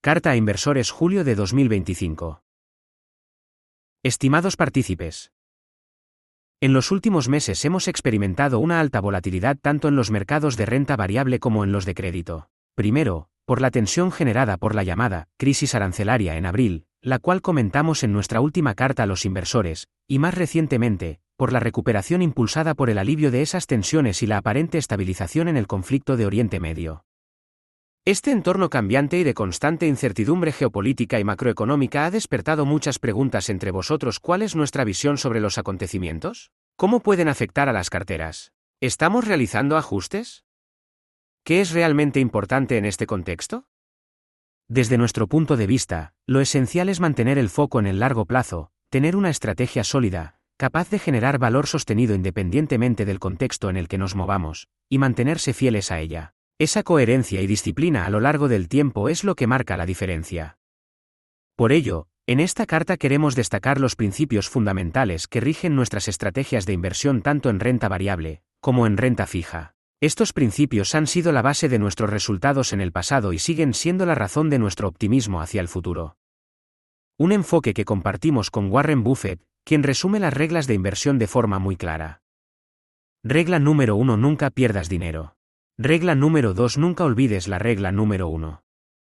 Carta a inversores julio de 2025. Estimados partícipes. En los últimos meses hemos experimentado una alta volatilidad tanto en los mercados de renta variable como en los de crédito. Primero, por la tensión generada por la llamada crisis arancelaria en abril, la cual comentamos en nuestra última carta a los inversores, y más recientemente, por la recuperación impulsada por el alivio de esas tensiones y la aparente estabilización en el conflicto de Oriente Medio. Este entorno cambiante y de constante incertidumbre geopolítica y macroeconómica ha despertado muchas preguntas entre vosotros. ¿Cuál es nuestra visión sobre los acontecimientos? ¿Cómo pueden afectar a las carteras? ¿Estamos realizando ajustes? ¿Qué es realmente importante en este contexto? Desde nuestro punto de vista, lo esencial es mantener el foco en el largo plazo, tener una estrategia sólida, capaz de generar valor sostenido independientemente del contexto en el que nos movamos, y mantenerse fieles a ella. Esa coherencia y disciplina a lo largo del tiempo es lo que marca la diferencia. Por ello, en esta carta queremos destacar los principios fundamentales que rigen nuestras estrategias de inversión tanto en renta variable, como en renta fija. Estos principios han sido la base de nuestros resultados en el pasado y siguen siendo la razón de nuestro optimismo hacia el futuro. Un enfoque que compartimos con Warren Buffett, quien resume las reglas de inversión de forma muy clara. Regla número 1: nunca pierdas dinero. Regla número 2: nunca olvides la regla número 1.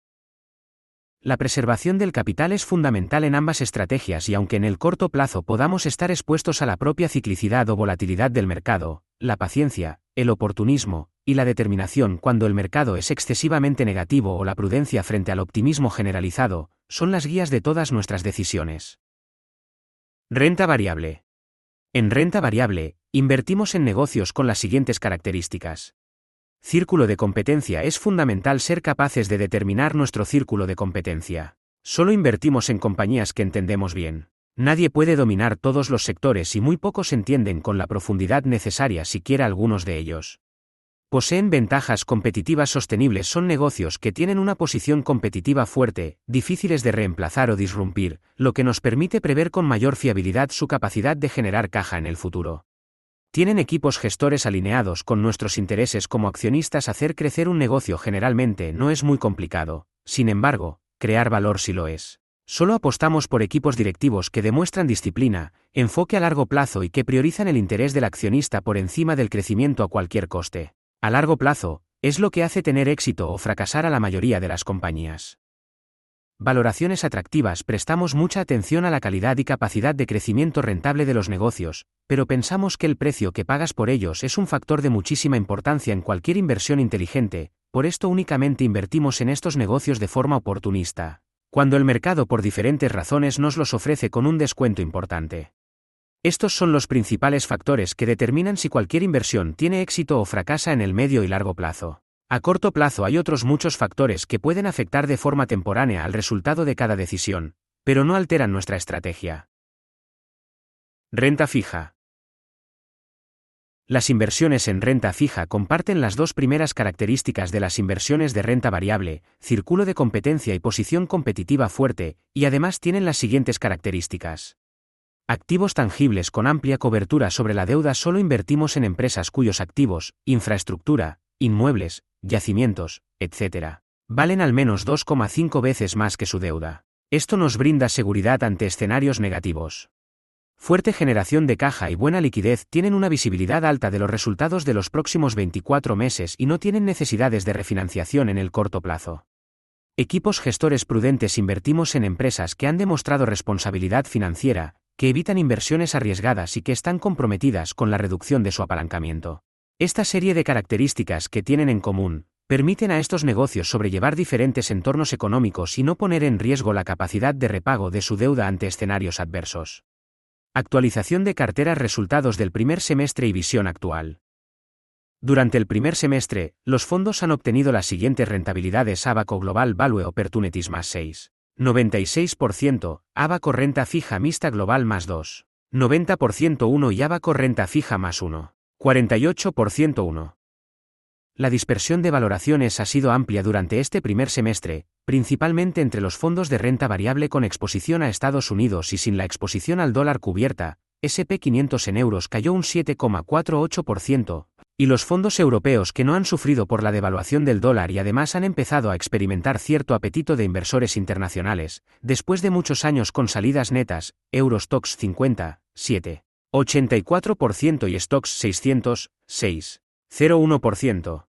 La preservación del capital es fundamental en ambas estrategias y aunque en el corto plazo podamos estar expuestos a la propia ciclicidad o volatilidad del mercado, la paciencia, el oportunismo, y la determinación cuando el mercado es excesivamente negativo o la prudencia frente al optimismo generalizado, son las guías de todas nuestras decisiones. Renta variable. En renta variable, invertimos en negocios con las siguientes características. Círculo de competencia. Es fundamental ser capaces de determinar nuestro círculo de competencia. Solo invertimos en compañías que entendemos bien. Nadie puede dominar todos los sectores y muy pocos entienden con la profundidad necesaria siquiera algunos de ellos. Poseen ventajas competitivas sostenibles. Son negocios que tienen una posición competitiva fuerte, difíciles de reemplazar o disrumpir, lo que nos permite prever con mayor fiabilidad su capacidad de generar caja en el futuro. Tienen equipos gestores alineados con nuestros intereses como accionistas. Hacer crecer un negocio generalmente no es muy complicado, sin embargo, crear valor sí lo es. Solo apostamos por equipos directivos que demuestran disciplina, enfoque a largo plazo y que priorizan el interés del accionista por encima del crecimiento a cualquier coste. A largo plazo, es lo que hace tener éxito o fracasar a la mayoría de las compañías. Valoraciones atractivas. Prestamos mucha atención a la calidad y capacidad de crecimiento rentable de los negocios, pero pensamos que el precio que pagas por ellos es un factor de muchísima importancia en cualquier inversión inteligente. Por esto únicamente invertimos en estos negocios de forma oportunista, cuando el mercado por diferentes razones nos los ofrece con un descuento importante. Estos son los principales factores que determinan si cualquier inversión tiene éxito o fracasa en el medio y largo plazo. A corto plazo hay otros muchos factores que pueden afectar de forma temporánea al resultado de cada decisión, pero no alteran nuestra estrategia. Renta fija. Las inversiones en renta fija comparten las dos primeras características de las inversiones de renta variable: círculo de competencia y posición competitiva fuerte, y además tienen las siguientes características. Activos tangibles con amplia cobertura sobre la deuda. Solo invertimos en empresas cuyos activos, infraestructura, inmuebles, yacimientos, etc., valen al menos 2,5 veces más que su deuda. Esto nos brinda seguridad ante escenarios negativos. Fuerte generación de caja y buena liquidez. Tienen una visibilidad alta de los resultados de los próximos 24 meses y no tienen necesidades de refinanciación en el corto plazo. Equipos gestores prudentes. Invertimos en empresas que han demostrado responsabilidad financiera, que evitan inversiones arriesgadas y que están comprometidas con la reducción de su apalancamiento. Esta serie de características que tienen en común, permiten a estos negocios sobrellevar diferentes entornos económicos y no poner en riesgo la capacidad de repago de su deuda ante escenarios adversos. Actualización de carteras. Resultados del primer semestre y visión actual. Durante el primer semestre, los fondos han obtenido las siguientes rentabilidades: Abaco Global Value Opportunities más 6,96%, Abaco Renta Fija Mixta Global más 2,90% 1 y Abaco Renta Fija más 1,48% 1. La dispersión de valoraciones ha sido amplia durante este primer semestre, principalmente entre los fondos de renta variable con exposición a Estados Unidos y sin la exposición al dólar cubierta. S&P 500 en euros cayó un 7,48%, Y los fondos europeos que no han sufrido por la devaluación del dólar y además han empezado a experimentar cierto apetito de inversores internacionales, después de muchos años con salidas netas, Eurostoxx 50, 7,84% y Stoxx 600, 6,01%.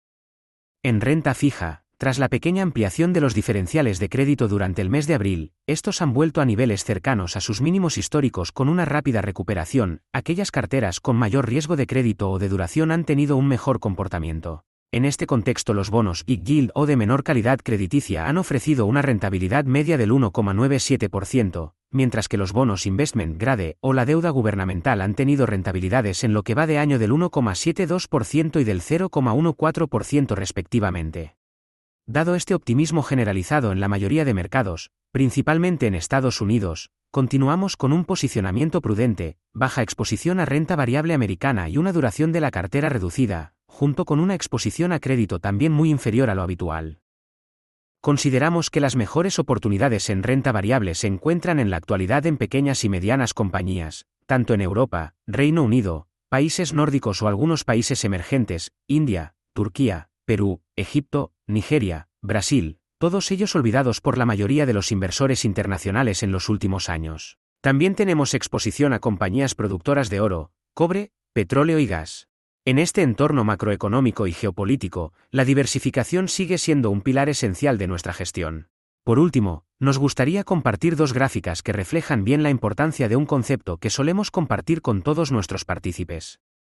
En renta fija, tras la pequeña ampliación de los diferenciales de crédito durante el mes de abril, estos han vuelto a niveles cercanos a sus mínimos históricos con una rápida recuperación. Aquellas carteras con mayor riesgo de crédito o de duración han tenido un mejor comportamiento. En este contexto, los bonos Big Yield o de menor calidad crediticia han ofrecido una rentabilidad media del 1,97%, mientras que los bonos Investment Grade o la deuda gubernamental han tenido rentabilidades en lo que va de año del 1,72% y del 0,14% respectivamente. Dado este optimismo generalizado en la mayoría de mercados, principalmente en Estados Unidos, continuamos con un posicionamiento prudente, baja exposición a renta variable americana y una duración de la cartera reducida, junto con una exposición a crédito también muy inferior a lo habitual. Consideramos que las mejores oportunidades en renta variable se encuentran en la actualidad en pequeñas y medianas compañías, tanto en Europa, Reino Unido, países nórdicos o algunos países emergentes, India, Turquía, Perú, Egipto, Nigeria, Brasil, todos ellos olvidados por la mayoría de los inversores internacionales en los últimos años. También tenemos exposición a compañías productoras de oro, cobre, petróleo y gas. En este entorno macroeconómico y geopolítico, la diversificación sigue siendo un pilar esencial de nuestra gestión. Por último, nos gustaría compartir dos gráficas que reflejan bien la importancia de un concepto que solemos compartir con todos nuestros partícipes.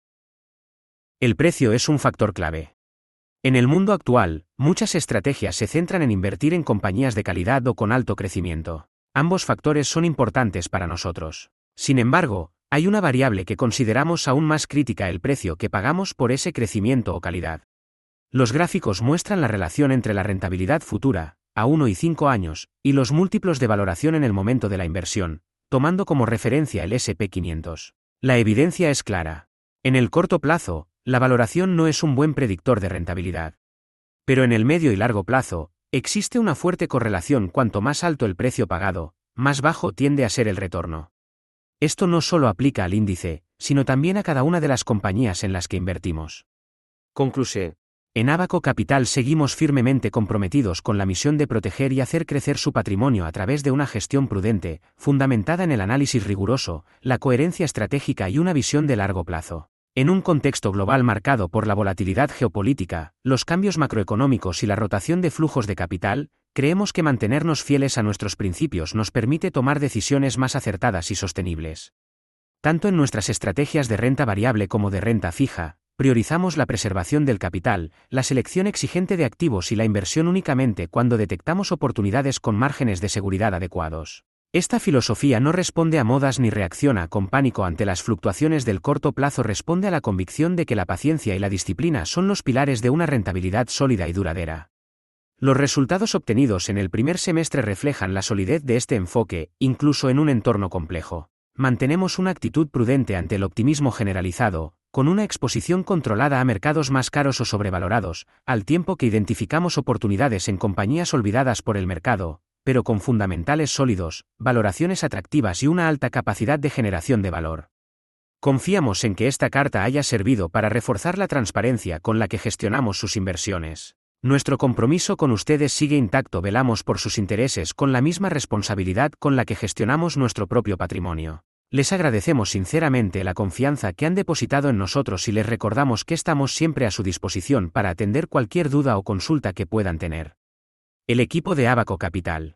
El precio es un factor clave. En el mundo actual, muchas estrategias se centran en invertir en compañías de calidad o con alto crecimiento. Ambos factores son importantes para nosotros. Sin embargo, hay una variable que consideramos aún más crítica: el precio que pagamos por ese crecimiento o calidad. Los gráficos muestran la relación entre la rentabilidad futura, a 1 y 5 años, y los múltiplos de valoración en el momento de la inversión, tomando como referencia el S&P 500. La evidencia es clara. En el corto plazo, la valoración no es un buen predictor de rentabilidad. Pero en el medio y largo plazo, existe una fuerte correlación: cuanto más alto el precio pagado, más bajo tiende a ser el retorno. Esto no solo aplica al índice, sino también a cada una de las compañías en las que invertimos. Conclusión. En Abaco Capital seguimos firmemente comprometidos con la misión de proteger y hacer crecer su patrimonio a través de una gestión prudente, fundamentada en el análisis riguroso, la coherencia estratégica y una visión de largo plazo. En un contexto global marcado por la volatilidad geopolítica, los cambios macroeconómicos y la rotación de flujos de capital, creemos que mantenernos fieles a nuestros principios nos permite tomar decisiones más acertadas y sostenibles. Tanto en nuestras estrategias de renta variable como de renta fija, priorizamos la preservación del capital, la selección exigente de activos y la inversión únicamente cuando detectamos oportunidades con márgenes de seguridad adecuados. Esta filosofía no responde a modas ni reacciona con pánico ante las fluctuaciones del corto plazo, responde a la convicción de que la paciencia y la disciplina son los pilares de una rentabilidad sólida y duradera. Los resultados obtenidos en el primer semestre reflejan la solidez de este enfoque, incluso en un entorno complejo. Mantenemos una actitud prudente ante el optimismo generalizado, con una exposición controlada a mercados más caros o sobrevalorados, al tiempo que identificamos oportunidades en compañías olvidadas por el mercado, pero con fundamentales sólidos, valoraciones atractivas y una alta capacidad de generación de valor. Confiamos en que esta carta haya servido para reforzar la transparencia con la que gestionamos sus inversiones. Nuestro compromiso con ustedes sigue intacto: velamos por sus intereses con la misma responsabilidad con la que gestionamos nuestro propio patrimonio. Les agradecemos sinceramente la confianza que han depositado en nosotros y les recordamos que estamos siempre a su disposición para atender cualquier duda o consulta que puedan tener. El equipo de Abaco Capital.